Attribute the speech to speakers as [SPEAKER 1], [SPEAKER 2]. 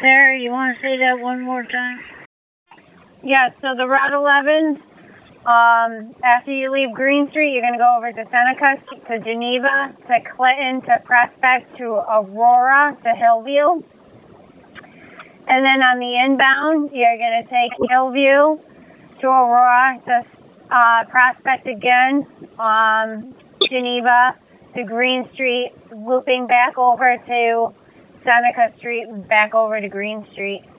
[SPEAKER 1] Sarah, you want to say that one more time? Yeah, so the Route 11, after you leave Green Street, you're going to go over to Seneca, to Geneva, to Clinton, to Prospect, to Aurora, to Hillview. And then on the inbound, you're going to take Hillview to Aurora, to Prospect again, Geneva, to Green Street, looping back over to Seneca Street, back over to Green Street.